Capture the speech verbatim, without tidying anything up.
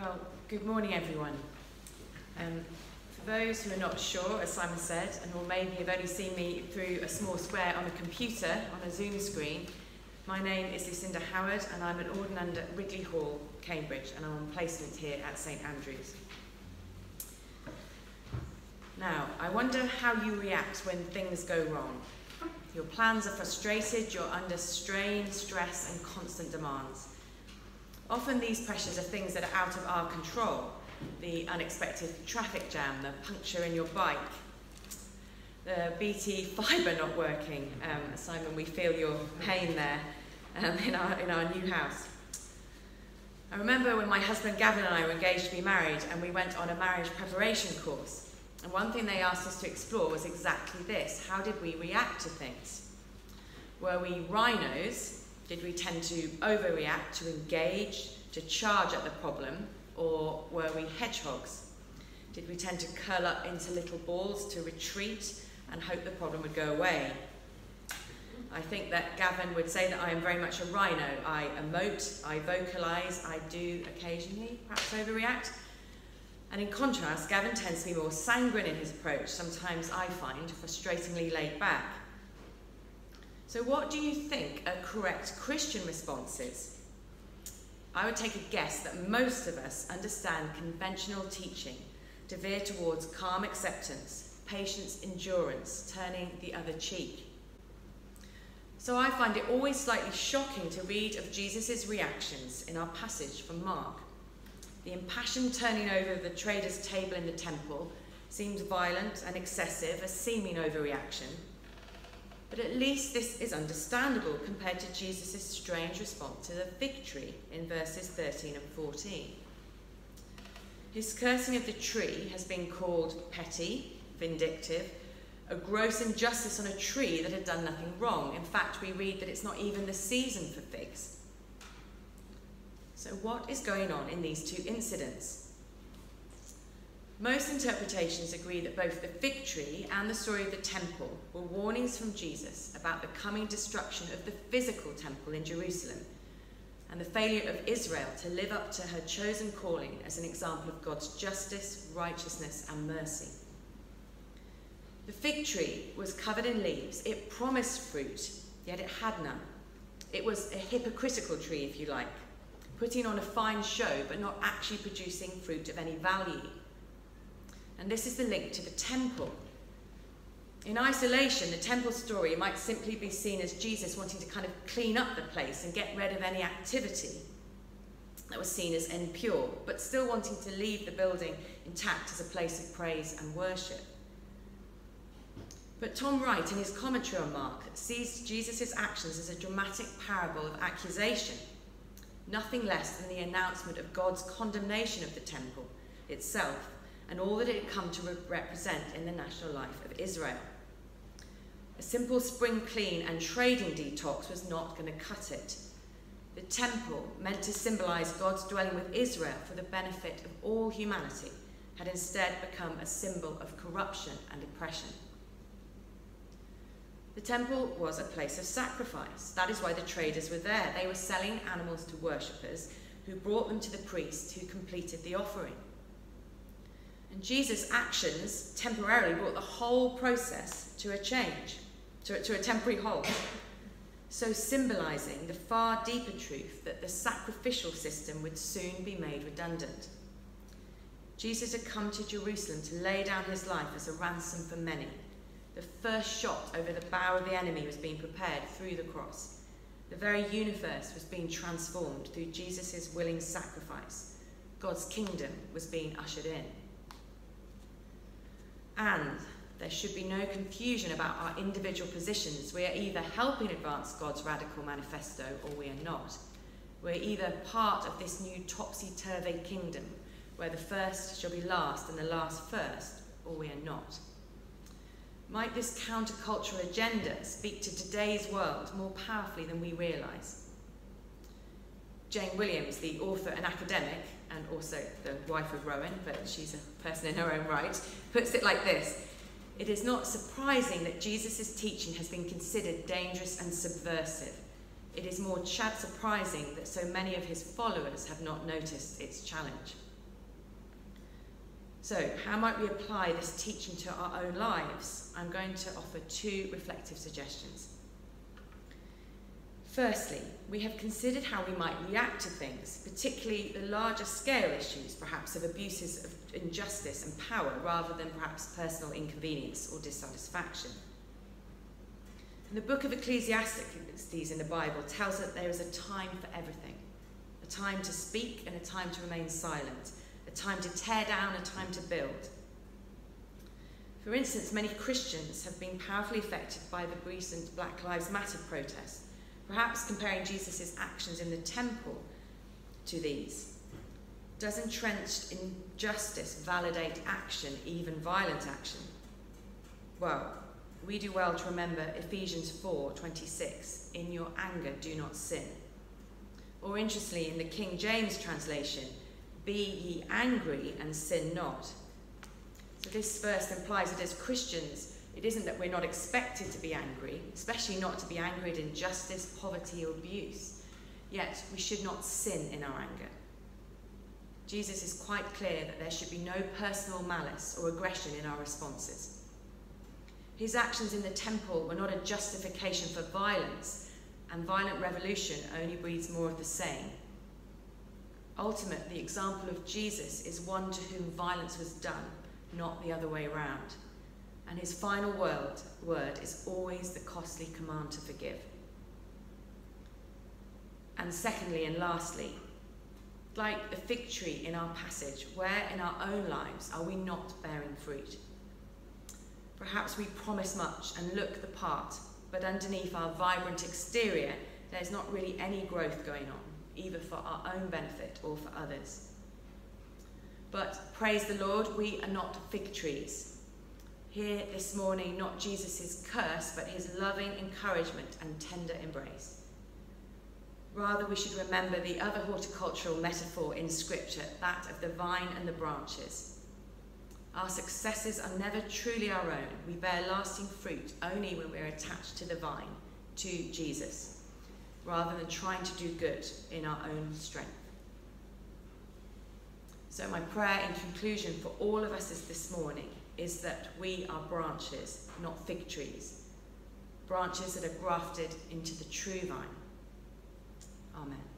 Well, good morning, everyone. Um, for those who are not sure, as Simon said, and or maybe have only seen me through a small square on a computer, on a Zoom screen, my name is Lucinda Howard, and I'm an ordinand at Ridley Hall, Cambridge, and I'm on placement here at St Andrews. Now, I wonder how you react when things go wrong. Your plans are frustrated, you're under strain, stress, and constant demands. Often these pressures are things that are out of our control. The unexpected traffic jam, the puncture in your bike, the B T fibre not working. Um, Simon, we feel your pain there um, in, our, in our new house. I remember when my husband Gavin and I were engaged to be married, and we went on a marriage preparation course. And one thing they asked us to explore was exactly this: how did we react to things? Were we rhinos? Did we tend to overreact, to engage, to charge at the problem, or were we hedgehogs? Did we tend to curl up into little balls to retreat and hope the problem would go away? I think that Gavin would say that I am very much a rhino. I emote, I vocalise, I do occasionally perhaps overreact. And in contrast, Gavin tends to be more sanguine in his approach, sometimes I find frustratingly laid back. So what do you think a correct Christian response is? I would take a guess that most of us understand conventional teaching to veer towards calm acceptance, patience, endurance, turning the other cheek. So I find it always slightly shocking to read of Jesus' reactions in our passage from Mark. The impassioned turning over of the trader's table in the temple seems violent and excessive, a seeming overreaction. But at least this is understandable compared to Jesus' strange response to the fig tree in verses thirteen and fourteen. His cursing of the tree has been called petty, vindictive, a gross injustice on a tree that had done nothing wrong. In fact, we read that it's not even the season for figs. So what is going on in these two incidents? Most interpretations agree that both the fig tree and the story of the temple were warnings from Jesus about the coming destruction of the physical temple in Jerusalem and the failure of Israel to live up to her chosen calling as an example of God's justice, righteousness, and mercy. The fig tree was covered in leaves. It promised fruit, yet it had none. It was a hypocritical tree, if you like, putting on a fine show but not actually producing fruit of any value. And this is the link to the temple. In isolation, the temple story might simply be seen as Jesus wanting to kind of clean up the place and get rid of any activity that was seen as impure, but still wanting to leave the building intact as a place of praise and worship. But Tom Wright, in his commentary on Mark, sees Jesus' actions as a dramatic parable of accusation, nothing less than the announcement of God's condemnation of the temple itself and all that it had come to re- represent in the national life of Israel. A simple spring clean and trading detox was not going to cut it. The temple, meant to symbolise God's dwelling with Israel for the benefit of all humanity, had instead become a symbol of corruption and oppression. The temple was a place of sacrifice. That is why the traders were there. They were selling animals to worshippers who brought them to the priest who completed the offering. And Jesus' actions temporarily brought the whole process to a change, to, to a temporary halt, so symbolising the far deeper truth that the sacrificial system would soon be made redundant. Jesus had come to Jerusalem to lay down his life as a ransom for many. The first shot over the bow of the enemy was being prepared through the cross. The very universe was being transformed through Jesus' willing sacrifice. God's kingdom was being ushered in. And there should be no confusion about our individual positions. We are either helping advance God's radical manifesto or we are not. We're either part of this new topsy-turvy kingdom where the first shall be last and the last first, or we are not. Might this countercultural agenda speak to today's world more powerfully than we realise? Jane Williams, the author and academic, and also the wife of Rowan, but she's a person in her own right, puts it like this: it is not surprising that Jesus' teaching has been considered dangerous and subversive. It is more chad surprising that so many of his followers have not noticed its challenge. So, how might we apply this teaching to our own lives? I'm going to offer two reflective suggestions. Firstly, we have considered how we might react to things, particularly the larger scale issues, perhaps of abuses of injustice and power, rather than perhaps personal inconvenience or dissatisfaction. And the book of Ecclesiastes in the Bible tells us that there is a time for everything, a time to speak and a time to remain silent, a time to tear down, a time to build. For instance, many Christians have been powerfully affected by the recent Black Lives Matter protests, perhaps comparing Jesus' actions in the temple to these. Does entrenched injustice validate action, even violent action? Well, we do well to remember Ephesians four twenty-six, in your anger do not sin. Or interestingly, in the King James translation, be ye angry and sin not. So this verse implies that as Christians, it isn't that we're not expected to be angry, especially not to be angry at injustice, poverty, or abuse. Yet we should not sin in our anger. Jesus is quite clear that there should be no personal malice or aggression in our responses. His actions in the temple were not a justification for violence, and violent revolution only breeds more of the same. Ultimately, the example of Jesus is one to whom violence was done, not the other way around. And his final word, word is always the costly command to forgive. And secondly and lastly, like the fig tree in our passage, where in our own lives are we not bearing fruit? Perhaps we promise much and look the part, but underneath our vibrant exterior, there's not really any growth going on, either for our own benefit or for others. But praise the Lord, we are not fig trees. Hear this morning not Jesus' curse, but his loving encouragement and tender embrace. Rather, we should remember the other horticultural metaphor in Scripture, that of the vine and the branches. Our successes are never truly our own. We bear lasting fruit only when we're attached to the vine, to Jesus, rather than trying to do good in our own strength. So my prayer in conclusion for all of us this morning is that we are branches, not fig trees. Branches that are grafted into the true vine. Amen.